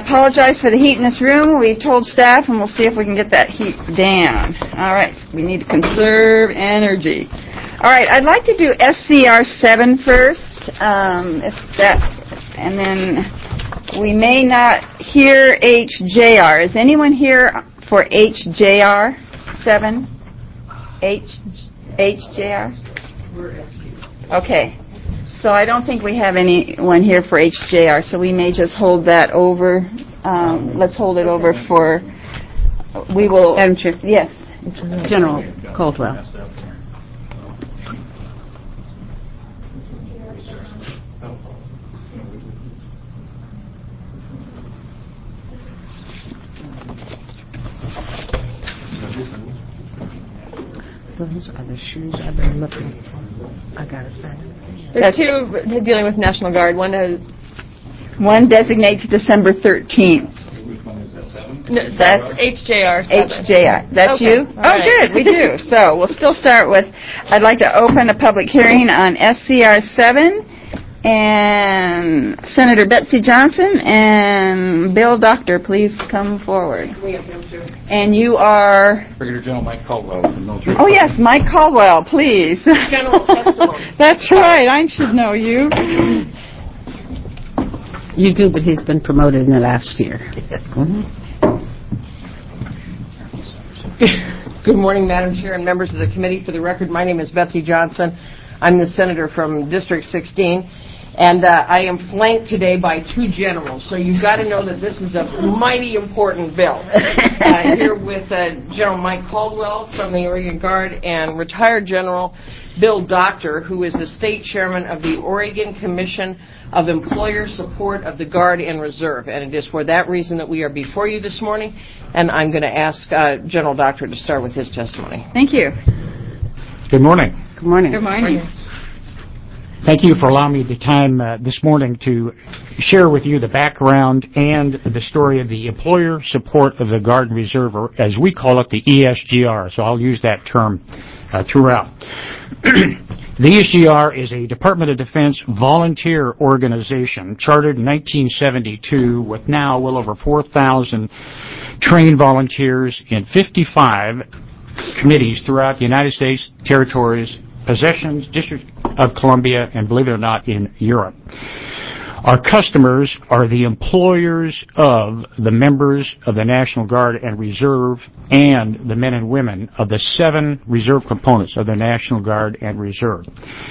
apologize for the heat in this room. We've told staff, and we'll see if we can get that heat down. All right, we need to conserve energy. All right, I'd like to do SCR 7 first, and then we may not hear HJR. Is anyone here for HJR 7? HJR? Okay. So I don't think we have anyone here for HJR, so we may just hold that over. Let's hold it over for, we will... Madam Chair. Yes. General Caldwell. Those are the shoes I've been looking for. I got to find them. There's two dealing with National Guard. One designates December 13th. Which one is that, 7? No, that's HJR 7. HJR. That's okay. you? All right. Good, we do. So we'll still start with, I'd like to open a public hearing on SCR 7, and Senator Betsy Johnson and Bill Doctor, please come forward. And you are? Brigadier General Mike Caldwell from Military. Oh, yes, Mike Caldwell, please. General testimony. That's right, I should know you. You do, but he's been promoted in the last year. Good morning, Madam Chair and members of the committee. For the record, my name is Betsy Johnson. I'm the senator from District 16, and I am flanked today by two generals, so you've got to know that this is a mighty important bill. Here with General Mike Caldwell from the Oregon Guard and retired General Bill Doctor, who is the state chairman of the Oregon Commission of Employer Support of the Guard and Reserve. And it is for that reason that we are before you this morning, and I'm going to ask General Doctor to start with his testimony. Thank you. Good morning. Good morning. Good morning. Thank you for allowing me the time this morning to share with you the background and the story of the Employer Support of the Guard and Reserve, or as we call it, the ESGR. So I'll use that term throughout. The ESGR is a Department of Defense volunteer organization chartered in 1972 with now well over 4,000 trained volunteers in 55 committees throughout the United States, territories, possessions, District of Columbia, and believe it or not, in Europe. Our customers are the employers of the members of the National Guard and Reserve and the men and women of the 7 reserve components of the National Guard and Reserve.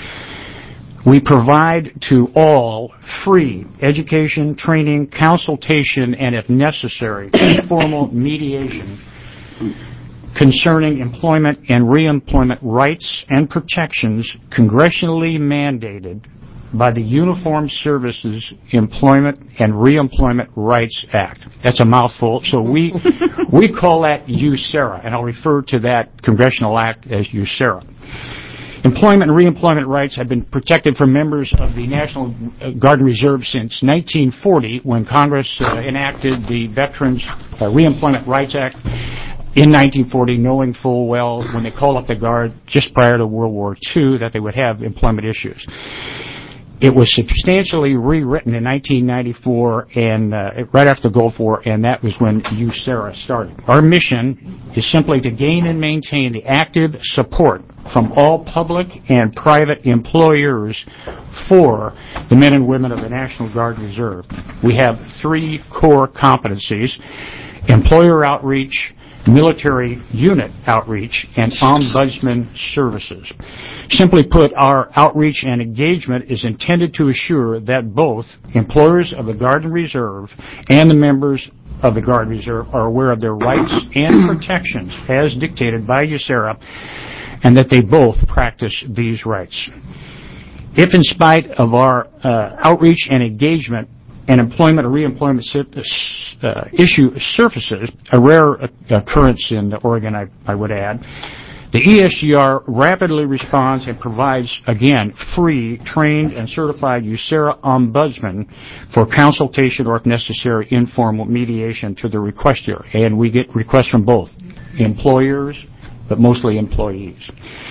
We provide to all free education, training, consultation, and if necessary, informal mediation concerning employment and reemployment rights and protections congressionally mandated by the Uniformed Services Employment and Reemployment Rights Act. That's a mouthful, so we call that USERRA, and I'll refer to that congressional act as USERRA. Employment and reemployment rights have been protected for members of the National Guard and Reserve since 1940, when Congress enacted the Veterans Reemployment Rights Act in 1940, knowing full well when they called up the Guard just prior to World War II that they would have employment issues. It was substantially rewritten in 1994 and right after the Gulf War, and that was when USERRA started. Our mission is simply to gain and maintain the active support from all public and private employers for the men and women of the National Guard and Reserve. We have 3 core competencies: employer outreach, military unit outreach, and ombudsman services. Simply put, our outreach and engagement is intended to assure that both employers of the Guard and Reserve and the members of the Guard and Reserve are aware of their rights and protections as dictated by USERRA, and that they both practice these rights. If in spite of our outreach and engagement, and employment or reemployment issue surfaces, a rare occurrence in Oregon, I would add, the ESGR rapidly responds and provides, again, free, trained, and certified USERRA ombudsman for consultation or, if necessary, informal mediation to the requester. And we get requests from both employers, but mostly employees.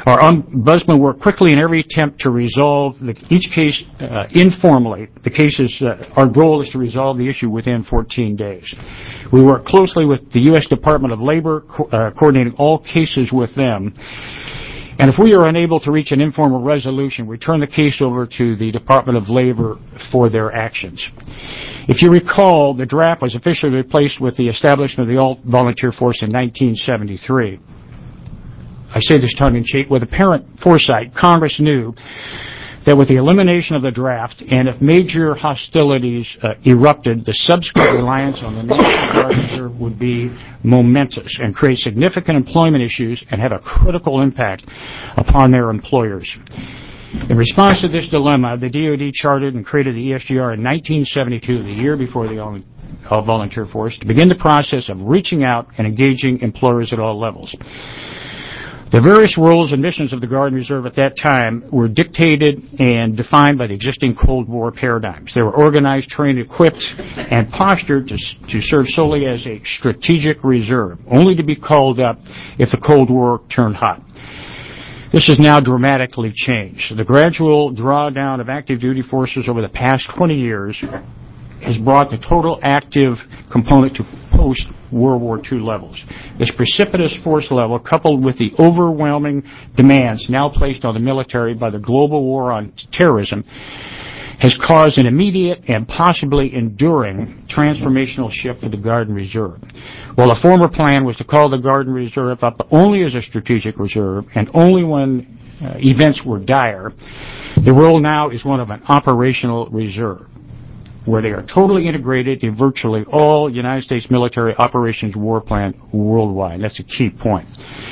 Our ombudsman worked quickly in every attempt to resolve each case informally. Our goal is to resolve the issue within 14 days. We work closely with the U.S. Department of Labor, coordinating all cases with them. And if we are unable to reach an informal resolution, we turn the case over to the Department of Labor for their actions. If you recall, the draft was officially replaced with the establishment of the All-Volunteer Force in 1973. I say this tongue-in-cheek. With apparent foresight, Congress knew that with the elimination of the draft, and if major hostilities erupted, the subsequent reliance on the National Guard Reserve would be momentous and create significant employment issues and have a critical impact upon their employers. In response to this dilemma, the DoD chartered and created the ESGR in 1972, the year before the All-Volunteer Force, to begin the process of reaching out and engaging employers at all levels. The various roles and missions of the Guard and Reserve at that time were dictated and defined by the existing Cold War paradigms. They were organized, trained, equipped, and postured to serve solely as a strategic reserve, only to be called up if the Cold War turned hot. This has now dramatically changed. The gradual drawdown of active duty forces over the past 20 years has brought the total active component to post-World War II levels. This precipitous force level, coupled with the overwhelming demands now placed on the military by the global war on terrorism, has caused an immediate and possibly enduring transformational shift for the Guard and Reserve. While the former plan was to call the Guard and Reserve up only as a strategic reserve and only when events were dire, the role now is one of an operational reserve, where they are totally integrated in virtually all United States military operations war plan worldwide. That's a key point.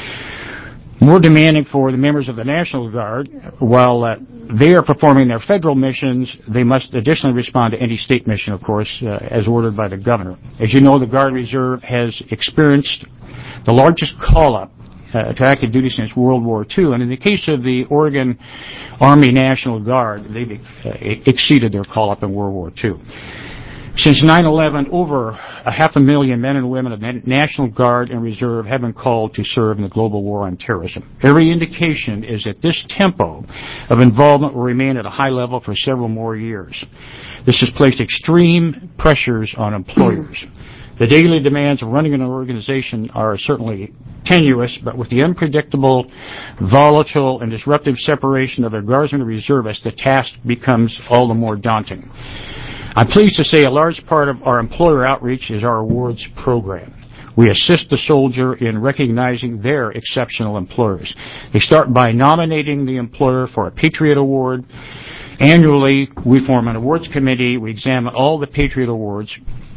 More demanding for the members of the National Guard, while they are performing their federal missions, they must additionally respond to any state mission, of course, as ordered by the governor. As you know, the Guard Reserve has experienced the largest call-up to active duty since World War II. And in the case of the Oregon Army National Guard, they've exceeded their call-up in World War II. Since 9/11, over 500,000 men and women of the National Guard and Reserve have been called to serve in the global war on terrorism. Every indication is that this tempo of involvement will remain at a high level for several more years. This has placed extreme pressures on employers. The daily demands of running an organization are certainly tenuous, but with the unpredictable, volatile, and disruptive separation of their Guardsmen and Reservists, the task becomes all the more daunting. I'm pleased to say a large part of our employer outreach is our awards program. We assist the soldier in recognizing their exceptional employers. They start by nominating the employer for a Patriot Award. Annually, we form an awards committee. We examine all the Patriot Awards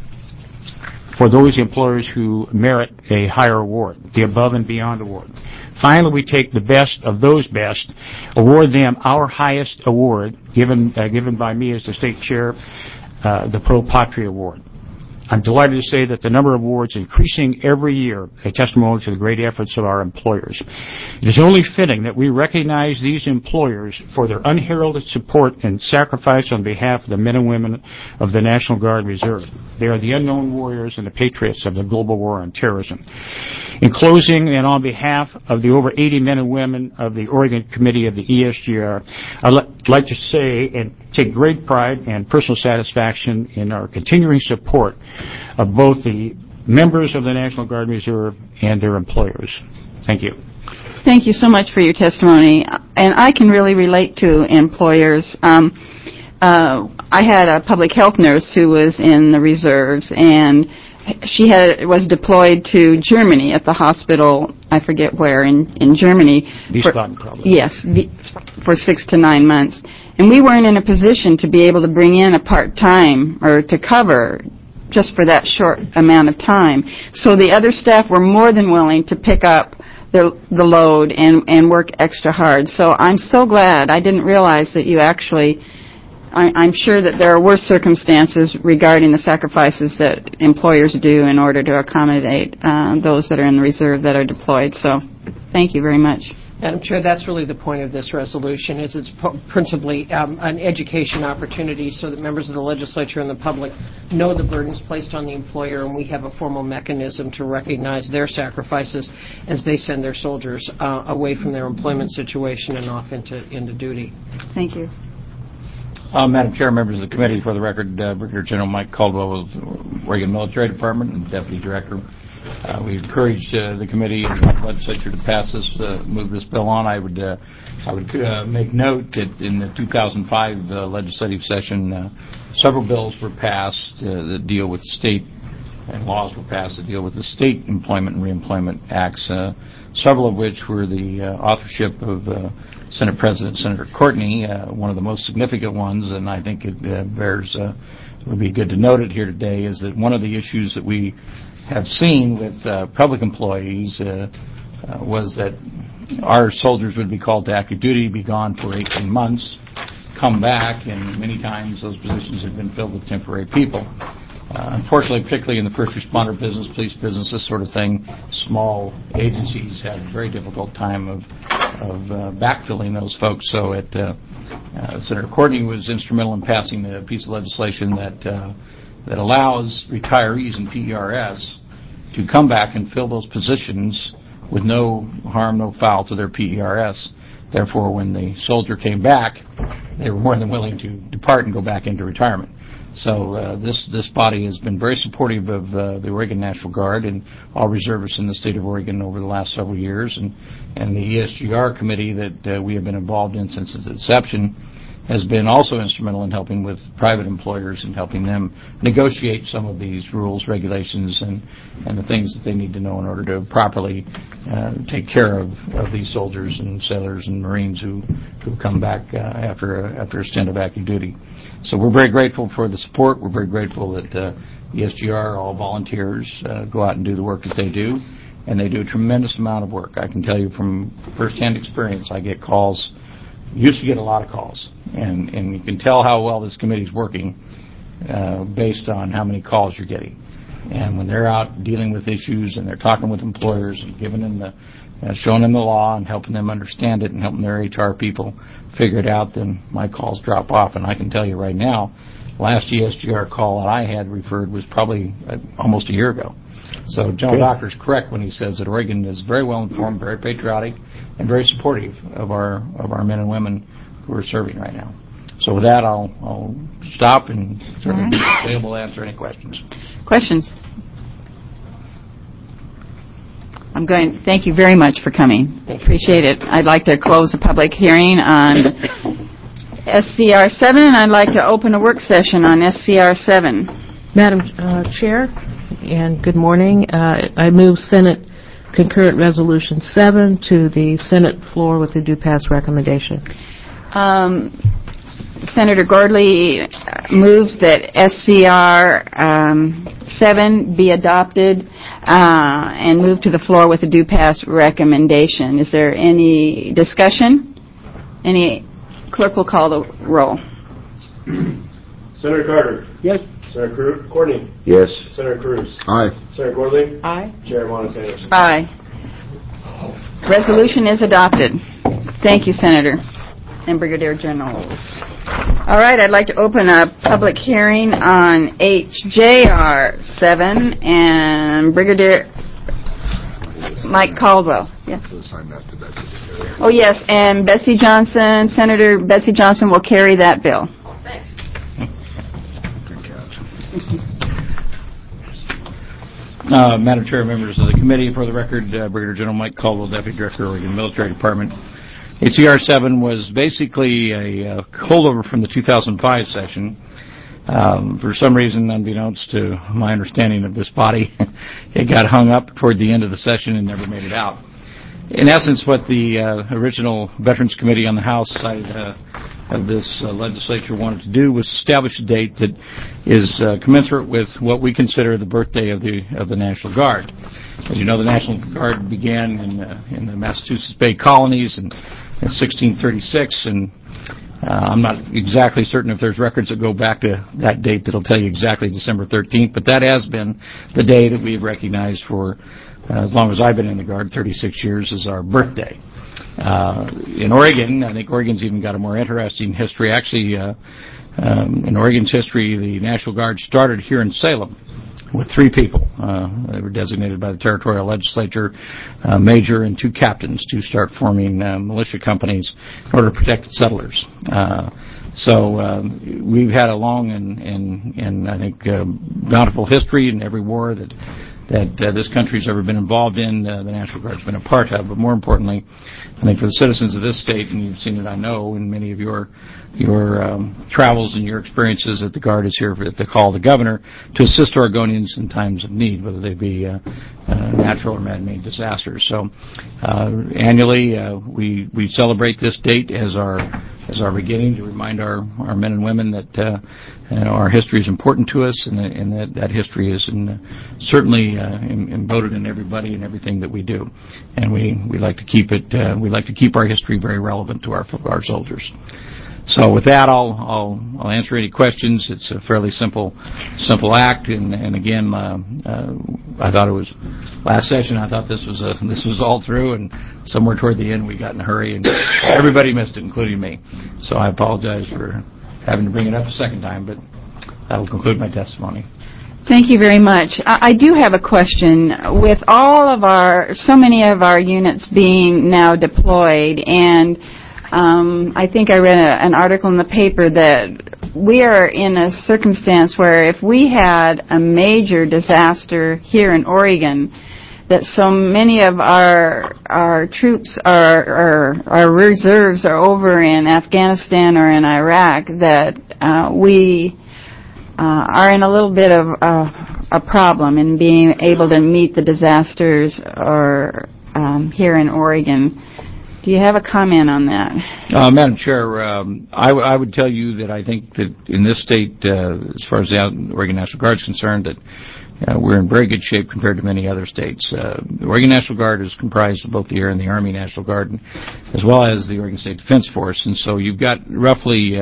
for those employers who merit a higher award, the Above and Beyond Award. Finally, we take the best of those best, award them our highest award, given by me as the state chair, the Pro Patria Award. I'm delighted to say that the number of awards is increasing every year, a testimony to the great efforts of our employers. It is only fitting that we recognize these employers for their unheralded support and sacrifice on behalf of the men and women of the National Guard Reserve. They are the unknown warriors and the patriots of the global war on terrorism. In closing, and on behalf of the over 80 men and women of the Oregon Committee of the ESGR, I'd like to say and take great pride and personal satisfaction in our continuing support of both the members of the National Guard Reserve and their employers. Thank you. Thank you so much for your testimony. And I can really relate to employers. I had a public health nurse who was in the reserves, and she was deployed to Germany at the hospital, I forget where, in Germany. Wiesbaden, probably. Yes, for 6 to 9 months. And we weren't in a position to be able to bring in a part-time or to cover just for that short amount of time. So the other staff were more than willing to pick up the load and work extra hard. So I'm so glad. I didn't realize that you actually, I'm sure that there are worse circumstances regarding the sacrifices that employers do in order to accommodate those that are in the reserve that are deployed. So thank you very much. Madam Chair, that's really the point of this resolution, is it's principally an education opportunity so that members of the legislature and the public know the burdens placed on the employer, and we have a formal mechanism to recognize their sacrifices as they send their soldiers away from their employment situation and off into duty. Thank you. Madam Chair, members of the committee, for the record, Brigadier General Mike Caldwell of the Oregon Military Department and Deputy Director. We encourage the committee and the legislature to pass this, move this bill on. I would make note that in the 2005 legislative session, several bills were passed that deal with state, and laws were passed that deal with the state employment and reemployment acts, several of which were the authorship of Senate President Senator Courtney, one of the most significant ones, and I think it would be good to note it here today, is that one of the issues that we have seen with public employees was that our soldiers would be called to active duty, be gone for 18 months, come back, and many times those positions have been filled with temporary people. Unfortunately, particularly in the first responder business, police business, this sort of thing, small agencies have a very difficult time of backfilling those folks. So Senator Courtney was instrumental in passing a piece of legislation that allows retirees in PERS to come back and fill those positions with no harm, no foul to their PERS. Therefore, when the soldier came back, they were more than willing to depart and go back into retirement. So this body has been very supportive of the Oregon National Guard and all reservists in the state of Oregon over the last several years. And the ESGR committee that we have been involved in since its inception has been also instrumental in helping with private employers and helping them negotiate some of these rules, regulations, and the things that they need to know in order to properly take care of these soldiers and sailors and Marines who come back after a stint of active duty. So we're very grateful for the support. We're very grateful that ESGR, all volunteers, go out and do the work that they do, and they do a tremendous amount of work. I can tell you from firsthand experience, I get calls. Used to get a lot of calls, and you can tell how well this committee is working based on how many calls you're getting. And when they're out dealing with issues and they're talking with employers and giving them showing them the law and helping them understand it and helping their HR people figure it out, then my calls drop off. And I can tell you right now, last ESGR call that I had referred was probably almost a year ago. So General Doctor is correct when he says that Oregon is very well informed, very patriotic, and very supportive of our men and women who are serving right now. So with that, I'll stop and certainly be available to answer any questions. Questions? Thank you very much for coming. Appreciate it. I'd like to close the public hearing on SCR 7, and I'd like to open a work session on SCR 7. Madam Chair, and good morning. I move Senate Concurrent Resolution 7 to the Senate floor with a due pass recommendation. Senator Gordley moves that SCR 7 be adopted and moved to the floor with a due pass recommendation. Is there any discussion? Clerk will call the roll. Senator Carter. Yes. Senator Courtney. Yes. Senator Cruz. Aye. Senator Gordley. Aye. Chair Montesano. Aye. Resolution is adopted. Thank you, Senator and Brigadier Generals. All right, I'd like to open a public hearing on HJR 7 and Brigadier Mike Caldwell. Yes. Assign that to Betsy. Oh, yes, and Betsy Johnson, Senator Betsy Johnson will carry that bill. Thanks. Good catch. Madam Chair, members of the committee, for the record, Brigadier General Mike Caldwell, Deputy Director of the Oregon Military Department. HCR 7 was basically a holdover from the 2005 session. For some reason, unbeknownst to my understanding of this body, it got hung up toward the end of the session and never made it out. In essence, what the original Veterans Committee on the House side of this legislature wanted to do was establish a date that is commensurate with what we consider the birthday of the National Guard. As you know, the National Guard began in the Massachusetts Bay Colonies in 1636, and I'm not exactly certain if there's records that go back to that date that'll tell you exactly December 13th, but that has been the day that we've recognized for as long as I've been in the Guard, 36 years, as our birthday. In Oregon, I think Oregon's even got a more interesting history. Actually, in Oregon's history, the National Guard started here in Salem with 3 people. They were designated by the territorial legislature, a major and 2 captains, to start forming militia companies in order to protect the settlers. So we've had a long and I think bountiful history in every war that this country's ever been involved in. The National Guard's been a part of, but more importantly, I think for the citizens of this state, and you've seen it, I know, in many of your travels and your experiences, that the Guard is here at the call of the governor to assist Oregonians in times of need, whether they be natural or man-made disasters. So annually, we celebrate this date as our beginning to remind our men and women that our history is important to us, and that history is certainly embedded in everybody and everything that we do, and we like to keep it. We like to keep our history very relevant to our soldiers. So with that, I'll answer any questions. It's a fairly simple act, and again, I thought it was last session. I thought this was all through, and somewhere toward the end we got in a hurry, and everybody missed it, including me. So I apologize for having to bring it up a second time, but that will conclude my testimony. Thank you very much. I do have a question. With so many of our units being now deployed, and I think I read an article in the paper that we are in a circumstance where if we had a major disaster here in Oregon, that so many of our troops, our reserves are over in Afghanistan or in Iraq, that we are in a little bit of a problem in being able to meet the disasters here in Oregon. Do you have a comment on that? Madam Chair, I would tell you that I think that in this state, as far as the Oregon National Guard is concerned, that we're in very good shape compared to many other states. The Oregon National Guard is comprised of both the Air and the Army National Guard, as well as the Oregon State Defense Force, and so you've got roughly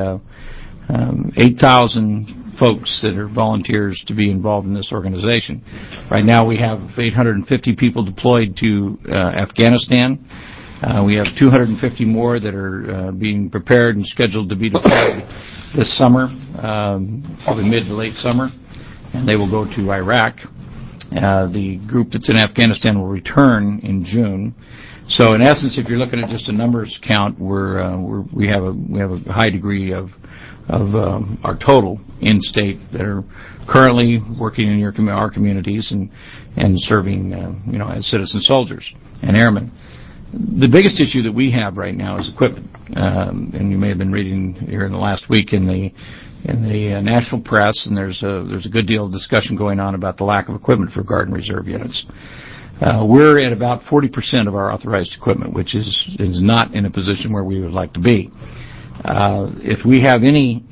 8,000 folks that are volunteers to be involved in this organization. Right now we have 850 people deployed to Afghanistan. We have 250 more that are being prepared and scheduled to be deployed this summer, probably mid to late summer, and they will go to Iraq. The group that's in Afghanistan will return in June. So, in essence, if you're looking at just a numbers count, we have a high degree of our total in-state that are currently working in our communities and serving, as citizen soldiers and airmen. The biggest issue that we have right now is equipment, and you may have been reading here in the last week in the national press, and there's a good deal of discussion going on about the lack of equipment for Guard and Reserve units. We're at about 40% of our authorized equipment, which is not in a position where we would like to be. If we have any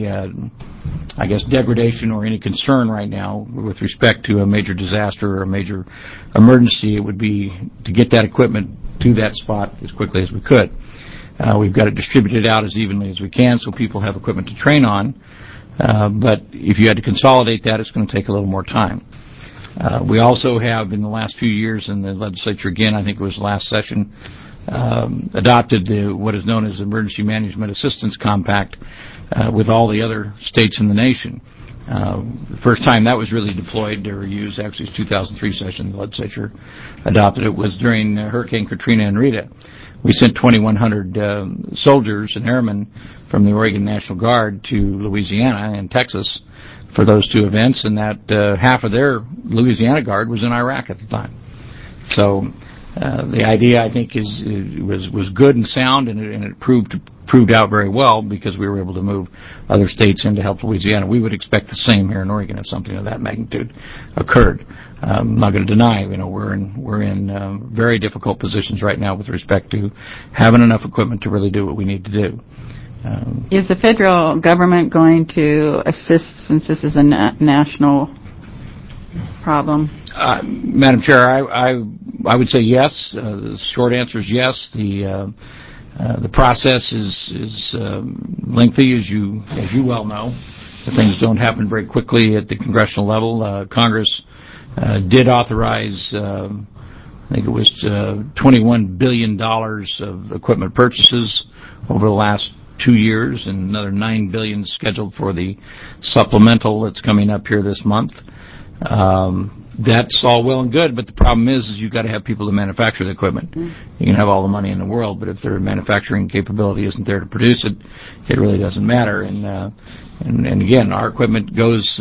degradation or any concern right now with respect to a major disaster or a major emergency, it would be to get that equipment to that spot as quickly as we could. We've got it distributed out as evenly as we can so people have equipment to train on, but if you had to consolidate that, it's going to take a little more time. We also have, in the last few years in the legislature, again, I think it was last session, adopted what is known as Emergency Management Assistance Compact with all the other states in the nation. The first time that was really deployed or used, actually, is 2003 session. The legislature adopted it was during Hurricane Katrina and Rita. We sent 2,100 soldiers and airmen from the Oregon National Guard to Louisiana and Texas for those two events, and that half of their Louisiana Guard was in Iraq at the time. So the idea, I think, was good and sound, and it proved out very well because we were able to move other states in to help Louisiana. We would expect the same here in Oregon if something of that magnitude occurred. I'm not going to deny, we're in very difficult positions right now with respect to having enough equipment to really do what we need to do. Is the federal government going to assist since this is a national problem? Madam Chair, I would say yes. The short answer is yes. The process is lengthy, as you well know. Things don't happen very quickly at the congressional level. Congress did authorize I think it was $21 billion of equipment purchases over the last 2 years, and another $9 billion scheduled for the supplemental that's coming up here this month. That's all well and good, but the problem is you've got to have people to manufacture the equipment. You can have all the money in the world, but if their manufacturing capability isn't there to produce it, it really doesn't matter. And again, our equipment goes.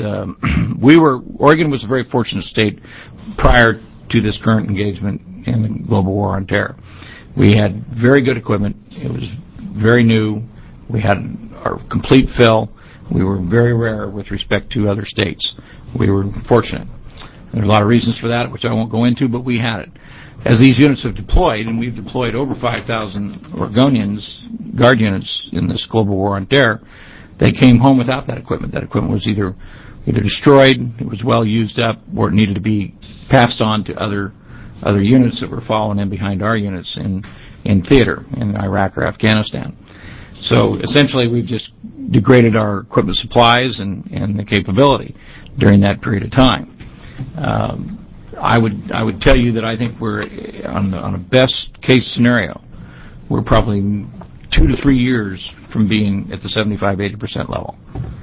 Oregon was a very fortunate state prior to this current engagement in the global war on terror. We had very good equipment. It was very new. We had our complete fill. We were very rare with respect to other states. We were fortunate. There's a lot of reasons for that, which I won't go into, but we had it. As these units have deployed, and we've deployed over 5,000 Oregonians, Guard units, in this global war on terror, they came home without that equipment. That equipment was either destroyed, it was well used up, or it needed to be passed on to other units that were following in behind our units in theater in Iraq or Afghanistan. So essentially, we've just degraded our equipment supplies and the capability during that period of time. I would tell you that I think we're on a best case scenario. We're probably 2 to 3 years from being at the 75-80% level.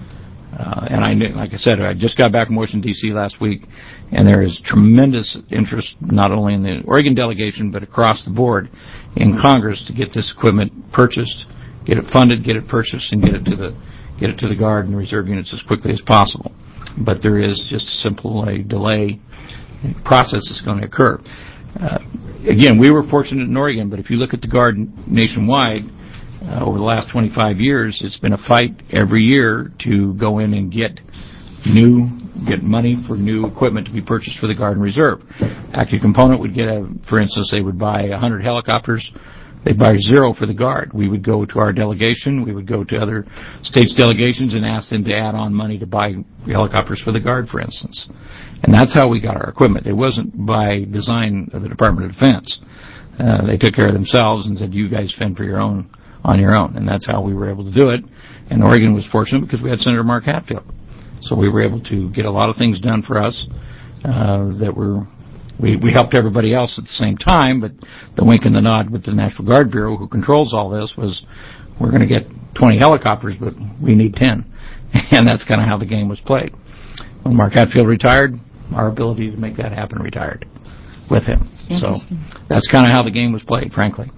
And like I said, I just got back from Washington, D.C. last week, and there is tremendous interest not only in the Oregon delegation but across the board in Congress to get this equipment purchased, get it funded, get it purchased, and get it to the Guard and Reserve units as quickly as possible. But there is just a delay process that's going to occur. Again, we were fortunate in Oregon, but if you look at the Guard nationwide, over the last 25 years, it's been a fight every year to go in and get money for new equipment to be purchased for the Guard and Reserve. Active Component would get, for instance, they would buy 100 helicopters. They'd buy 0 for the Guard. We would go to our delegation. We would go to other states' delegations and ask them to add on money to buy helicopters for the Guard, for instance. And that's how we got our equipment. It wasn't by design of the Department of Defense. They took care of themselves and said, you guys fend for your own on your own. And that's how we were able to do it. And Oregon was fortunate because we had Senator Mark Hatfield. So we were able to get a lot of things done for us that were... We helped everybody else at the same time, but the wink and the nod with the National Guard Bureau, who controls all this, was we're going to get 20 helicopters, but we need 10. And that's kind of how the game was played. When Mark Hatfield retired, our ability to make that happen retired with him. So that's kind of how the game was played, frankly.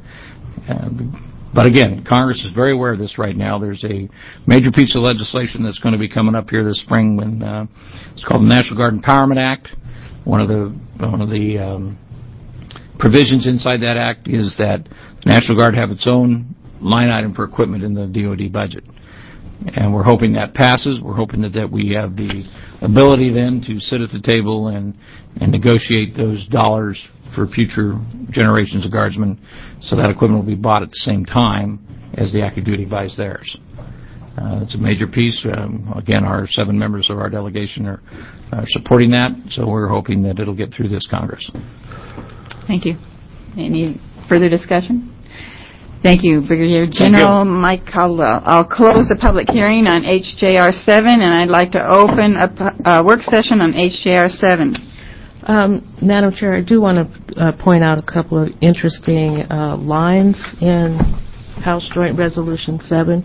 But again, Congress is very aware of this right now. There's a major piece of legislation that's going to be coming up here this spring. It's called the National Guard Empowerment Act. One of the provisions inside that act is that the National Guard have its own line item for equipment in the DoD budget. And we're hoping that passes. We're hoping that we have the ability then to sit at the table and negotiate those dollars for future generations of Guardsmen so that equipment will be bought at the same time as the active duty buys theirs. It's a major piece. Again, our 7 members of our delegation are supporting that, so we're hoping that it'll get through this Congress. Thank you. Any further discussion? Thank you, Brigadier General Mike Caldwell. I'll close the public hearing on HJR 7, and I'd like to open a work session on HJR 7. Madam Chair, I do want to point out a couple of interesting lines in House Joint Resolution 7.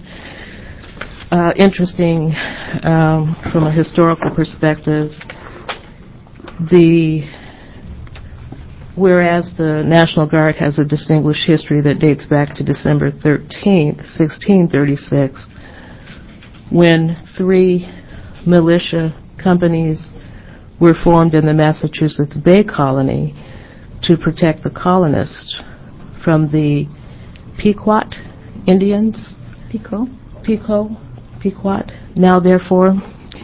Interesting from a historical perspective. Whereas the National Guard has a distinguished history that dates back to December 13th, 1636, when 3 militia companies were formed in the Massachusetts Bay Colony to protect the colonists from the Pequot Indians. Pequot. Now, therefore,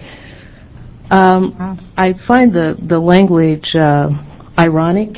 I find the language ironic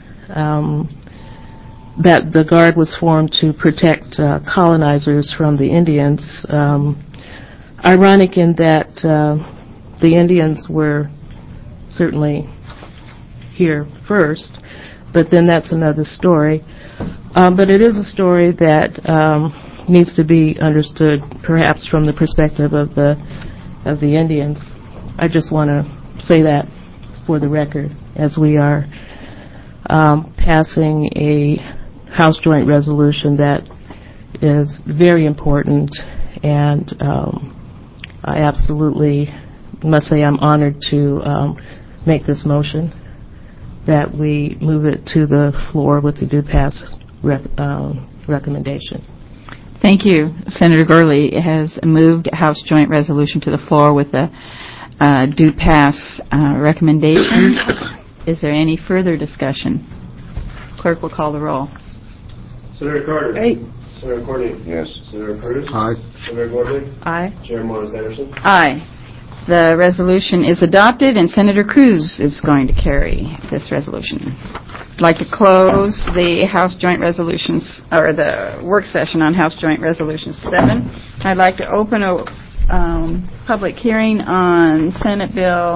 that the Guard was formed to protect colonizers from the Indians. Ironic in that the Indians were certainly here first, but then that's another story. But it is a story that needs to be understood, perhaps from the perspective of the Indians. I just want to say that for the record, as we are passing a House Joint Resolution that is very important, and I absolutely must say I'm honored to make this motion that we move it to the floor with the due pass recommendation. Thank you. Senator Gurley has moved House Joint Resolution to the floor with a due pass recommendation. Is there any further discussion? Clerk will call the roll. Senator Carter. Aye. Senator Cornyn. Yes. Senator Cruz. Aye. Senator Gordon. Aye. Chairman Morris Anderson. Aye. The resolution is adopted, and Senator Cruz is going to carry this resolution. I'd like to close the House Joint Resolutions, or the work session on House Joint Resolution 7. I'd like to open a public hearing on Senate Bill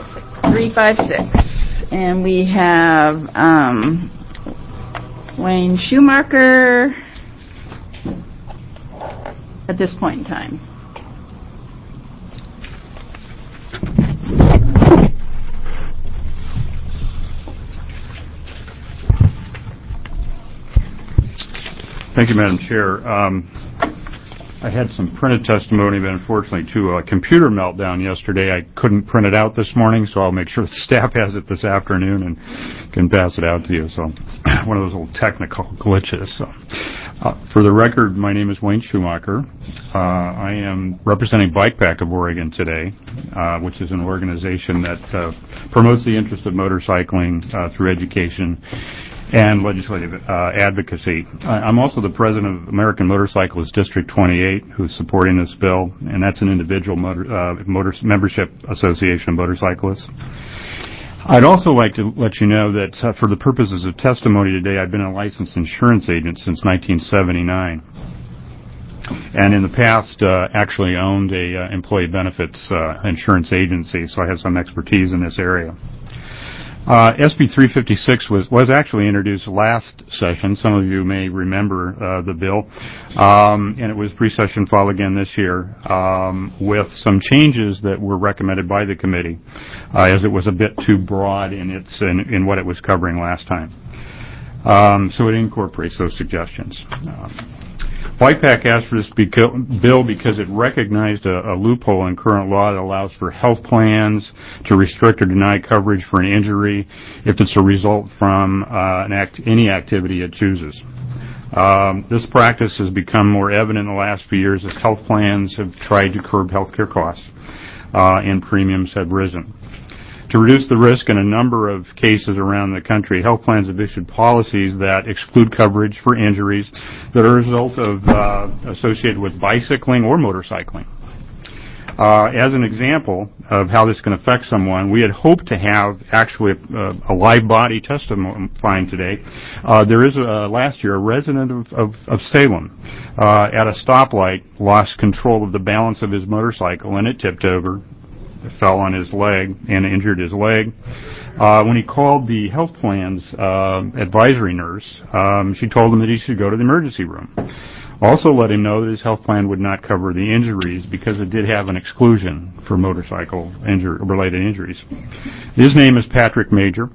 356. And we have Wayne Schumacher at this point in time. Thank you, Madam Chair. I had some printed testimony, but unfortunately, to a computer meltdown yesterday, I couldn't print it out this morning, so I'll make sure the staff has it this afternoon and can pass it out to you. So, one of those little technical glitches. So, for the record, my name is Wayne Schumacher. I am representing Bike Pack of Oregon today, which is an organization that promotes the interest of motorcycling through education and legislative advocacy. I'm also the president of American Motorcyclists District 28, who's supporting this bill, and that's an individual membership association of motorcyclists. I'd also like to let you know that for the purposes of testimony today, I've been a licensed insurance agent since 1979. And in the past, actually owned a employee benefits insurance agency, so I have some expertise in this area. SB 356 was actually introduced last session. Some of you may remember the bill, and it was pre-session filed again this year with some changes that were recommended by the committee, as it was a bit too broad in what it was covering last time. So it incorporates those suggestions. Bike Pack asked for this bill because it recognized a loophole in current law that allows for health plans to restrict or deny coverage for an injury if it's a result from any activity it chooses. This practice has become more evident in the last few years as health plans have tried to curb health care costs and premiums have risen. To reduce the risk in a number of cases around the country, health plans have issued policies that exclude coverage for injuries that are a result of associated with bicycling or motorcycling. As an example of how this can affect someone, we had hoped to have actually a live body testifying today. There is last year a resident of Salem at a stoplight lost control of the balance of his motorcycle and it tipped over. Fell on his leg and injured his leg. When he called the health plan's advisory nurse, she told him that he should go to the emergency room. Also let him know that his health plan would not cover the injuries because it did have an exclusion for motorcycle-related injuries. His name is Patrick Major,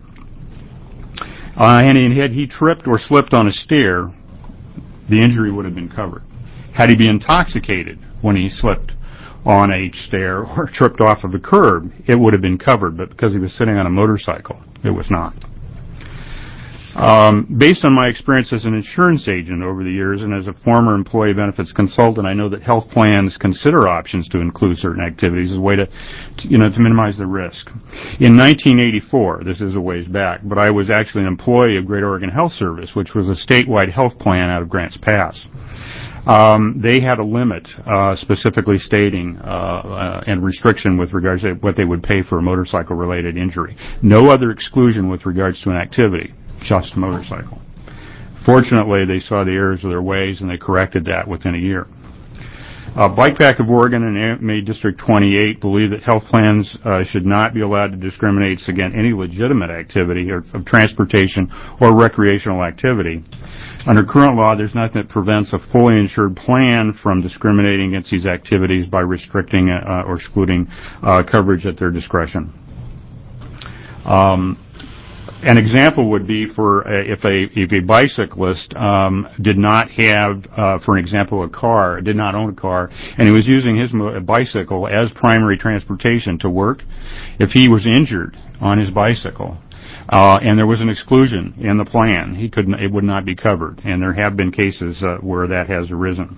and had he tripped or slipped on a stair, the injury would have been covered. Had he been intoxicated when he slipped on a stair or tripped off of the curb, it would have been covered, but because he was sitting on a motorcycle, it was not. Based on my experience as an insurance agent over the years and as a former employee benefits consultant, I know that health plans consider options to include certain activities as a way to minimize the risk. In 1984, this is a ways back, but I was actually an employee of Great Oregon Health Service, which was a statewide health plan out of Grants Pass. They had a limit specifically stating and restriction with regards to what they would pay for a motorcycle-related injury. No other exclusion with regards to an activity, just motorcycle. Fortunately, they saw the errors of their ways and they corrected that within a year. Bike Pack of Oregon and AMA District 28 believe that health plans should not be allowed to discriminate against any legitimate activity of transportation or recreational activity. Under current law, there's nothing that prevents a fully insured plan from discriminating against these activities by restricting or excluding coverage at their discretion. An example would be for if a bicyclist did not have, for an example, did not own a car, and he was using his bicycle as primary transportation to work. If he was injured on his bicycle, and there was an exclusion in the plan, it would not be covered. And there have been cases where that has arisen.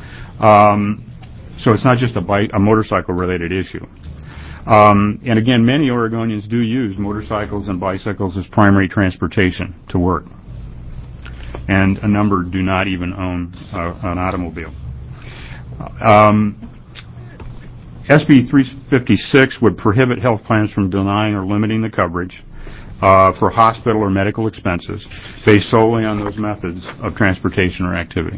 So it's not just a motorcycle-related issue. And again, many Oregonians do use motorcycles and bicycles as primary transportation to work. And a number do not even own an automobile. SB 356 would prohibit health plans from denying or limiting the coverage for hospital or medical expenses based solely on those methods of transportation or activity.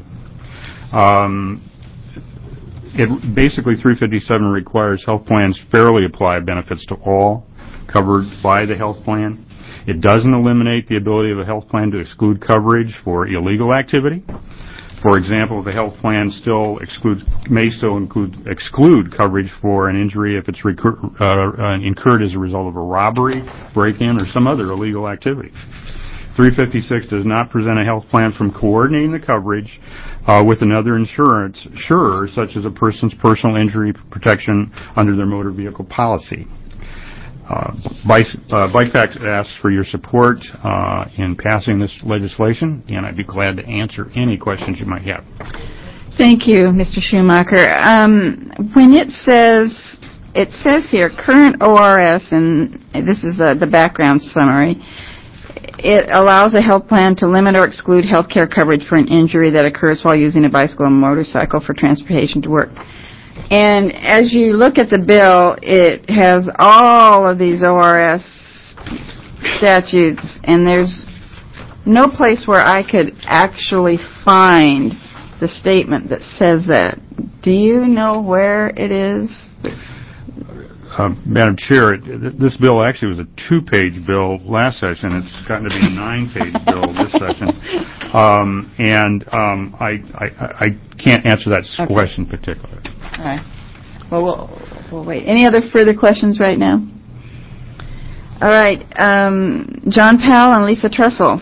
Basically, 357 requires health plans fairly apply benefits to all covered by the health plan. It doesn't eliminate the ability of a health plan to exclude coverage for illegal activity. For example, the health plan may still exclude coverage for an injury if it's incurred as a result of a robbery, break-in, or some other illegal activity. 356 does not present a health plan from coordinating the coverage with another insurer, such as a person's personal injury protection under their motor vehicle policy. BikePack asks for your support in passing this legislation, and I'd be glad to answer any questions you might have. Thank you, Mr. Schumacher. When it says here, current ORS, and this is the background summary, it allows a health plan to limit or exclude health care coverage for an injury that occurs while using a bicycle or motorcycle for transportation to work. And as you look at the bill, it has all of these ORS statutes, and there's no place where I could actually find the statement that says that. Do you know where it is? Madam Chair, this bill actually was a 2-page bill last session. It's gotten to be a 9-page bill this session. I can't answer that question particularly. All right. Well, we'll wait. Any other further questions right now? All right. John Powell and Lisa Trussell.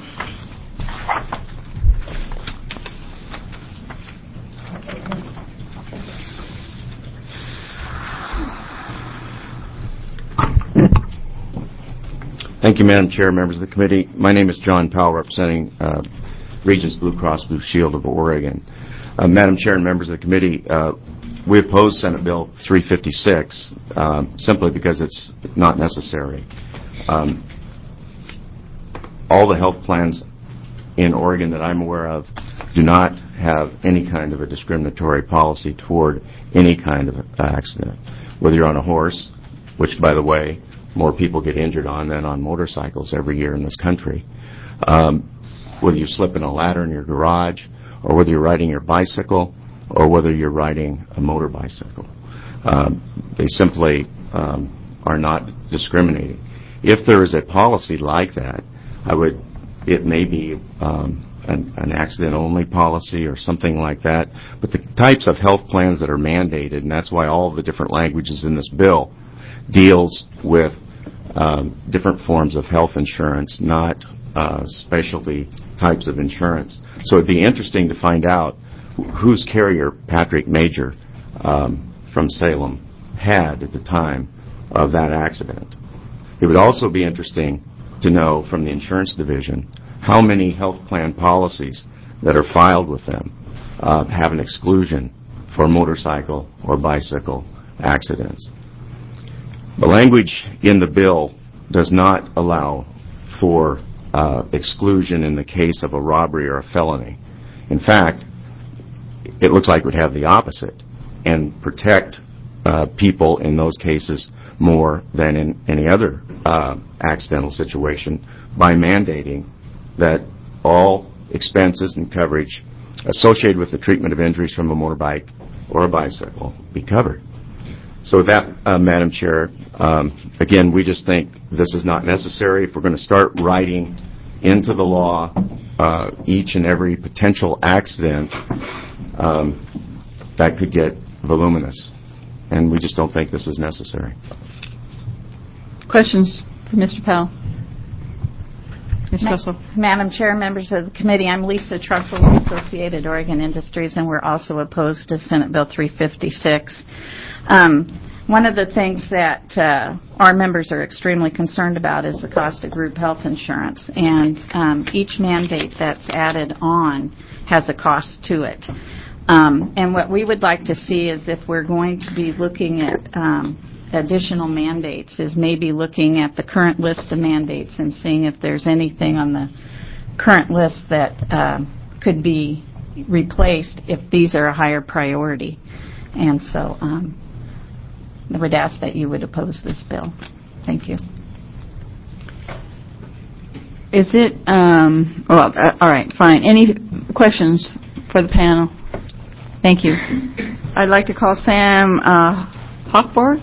Thank you, Madam Chair, members of the committee. My name is John Powell, representing Regents Blue Cross Blue Shield of Oregon. Madam Chair and members of the committee, we oppose Senate Bill 356 simply because it's not necessary. All the health plans in Oregon that I'm aware of do not have any kind of a discriminatory policy toward any kind of accident. Whether you're on a horse, which, by the way, more people get injured on than on motorcycles every year in this country, whether you slip in a ladder in your garage, or whether you're riding your bicycle, or whether you're riding a motor bicycle. They simply are not discriminating. If there is a policy like that, it may be an accident-only policy or something like that, but the types of health plans that are mandated, and that's why all the different languages in this bill deals with different forms of health insurance, not specialty types of insurance. So it'd be interesting to find out whose carrier Patrick Major from Salem had at the time of that accident. It would also be interesting to know from the insurance division how many health plan policies that are filed with them have an exclusion for motorcycle or bicycle accidents. The language in the bill does not allow for exclusion in the case of a robbery or a felony. In fact, it looks like it would have the opposite and protect people in those cases more than in any other accidental situation by mandating that all expenses and coverage associated with the treatment of injuries from a motorbike or a bicycle be covered. So with that, Madam Chair, again, we just think this is not necessary. If we're going to start writing into the law each and every potential accident, that could get voluminous. And we just don't think this is necessary. Questions for Mr. Powell? Ms. Trussell. Madam Chair, members of the committee, I'm Lisa Trussell with Associated Oregon Industries, and we're also opposed to Senate Bill 356. One of the things that our members are extremely concerned about is the cost of group health insurance, and each mandate that's added on has a cost to it. And what we would like to see is, if we're going to be looking at additional mandates, is maybe looking at the current list of mandates and seeing if there's anything on the current list that could be replaced if these are a higher priority. And so I would ask that you would oppose this bill. Thank you. Is it, all right, fine. Any questions for the panel? Thank you. I'd like to call Sam Hochberg.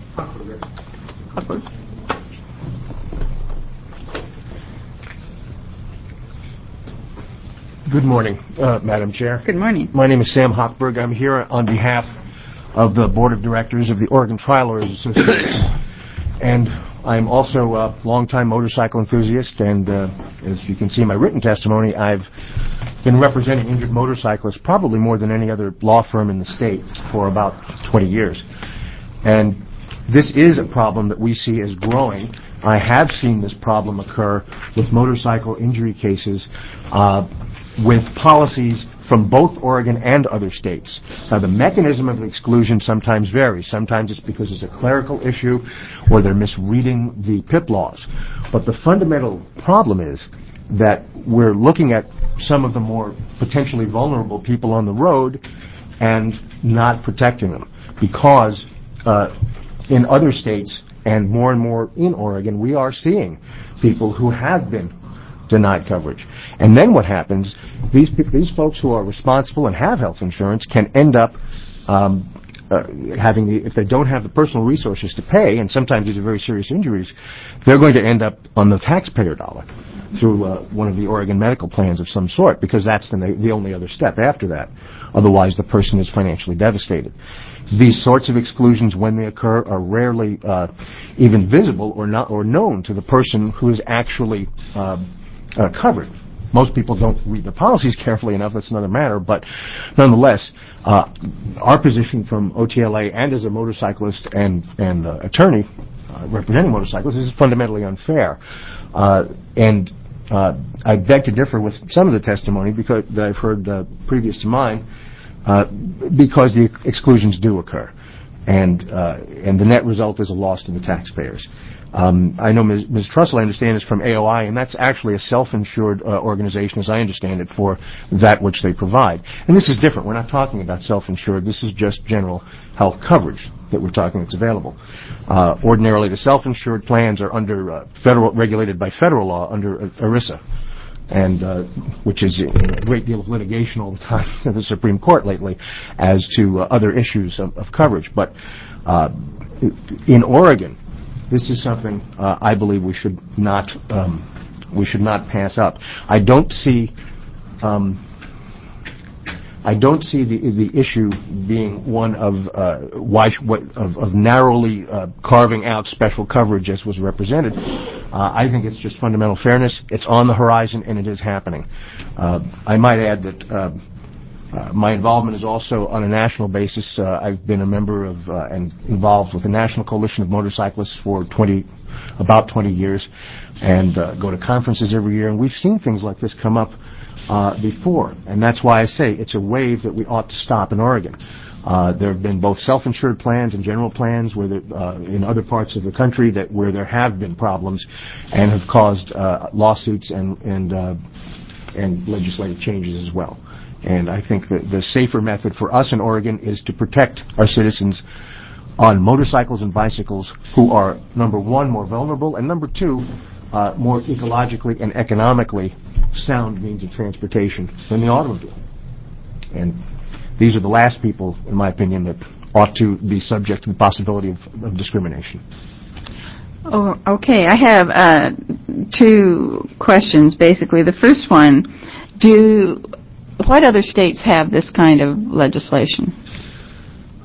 Good morning, Madam Chair. Good morning. My name is Sam Hochberg. I'm here on behalf of the Board of Directors of the Oregon Trial Lawyers Association. And I'm also a longtime motorcycle enthusiast, and as you can see in my written testimony, I've been representing injured motorcyclists probably more than any other law firm in the state for about 20 years. And this is a problem that we see as growing. I have seen this problem occur with motorcycle injury cases with policies from both Oregon and other states. Now, the mechanism of the exclusion sometimes varies. Sometimes it's because it's a clerical issue or they're misreading the PIP laws. But the fundamental problem is that we're looking at some of the more potentially vulnerable people on the road and not protecting them, because in other states and more in Oregon, we are seeing people who have been denied coverage. And then what happens, these folks who are responsible and have health insurance can end up if they don't have the personal resources to pay, and sometimes these are very serious injuries, they're going to end up on the taxpayer dollar through one of the Oregon medical plans of some sort, because that's the only other step after that. Otherwise, the person is financially devastated. These sorts of exclusions, when they occur, are rarely even visible or known to the person who is actually covered. Most people don't read the policies carefully enough. That's another matter. But nonetheless, our position from OTLA and as a motorcyclist and attorney representing motorcyclists is fundamentally unfair. And I beg to differ with some of the testimony that I've heard previous to mine, because the exclusions do occur, and the net result is a loss to the taxpayers. I know Ms. Trussell, I understand, is from AOI, and that's actually a self-insured organization, as I understand it, for that which they provide. And this is different. We're not talking about self-insured. This is just general health coverage that we're talking that's available. Ordinarily, the self-insured plans are under regulated by federal law under ERISA, and which is a great deal of litigation all the time in the Supreme Court lately as to other issues of coverage. But in Oregon, this is something I believe we should not pass up. I don't see the issue being one of narrowly carving out special coverage as was represented. I think it's just fundamental fairness. It's on the horizon, and it is happening. I might add that my involvement is also on a national basis. I've been a member of and involved with the National Coalition of Motorcyclists for about 20 years, and go to conferences every year. And we've seen things like this come up before, and that's why I say it's a wave that we ought to stop in Oregon. There have been both self-insured plans and general plans where in other parts of the country where there have been problems and have caused lawsuits and legislative changes as well. And I think that the safer method for us in Oregon is to protect our citizens on motorcycles and bicycles who are, number one, more vulnerable, and number two, more ecologically and economically sound means of transportation than the automobile. And these are the last people, in my opinion, that ought to be subject to the possibility of discrimination. Oh, okay. I have two questions, basically. The first one, what other states have this kind of legislation?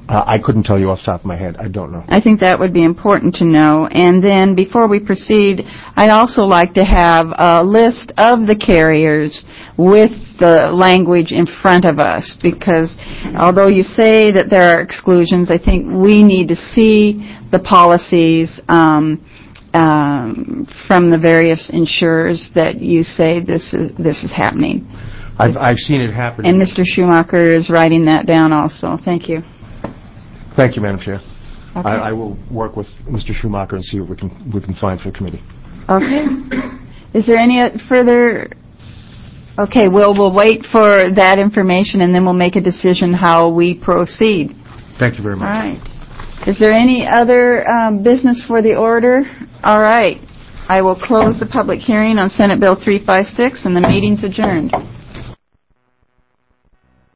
I couldn't tell you off the top of my head. I don't know. I think that would be important to know. And then before we proceed, I'd also like to have a list of the carriers with the language in front of us, because although you say that there are exclusions, I think we need to see the policies from the various insurers that you say this is happening. I've seen it happen. And Mr. Schumacher is writing that down also. Thank you. Thank you, Madam Chair. Okay. I will work with Mr. Schumacher and see what we can find for the committee. Okay. Is there any further? Okay, we'll wait for that information and then we'll make a decision how we proceed. Thank you very much. All right. Is there any other business for the order? All right. I will close the public hearing on Senate Bill 356 and the meeting's adjourned.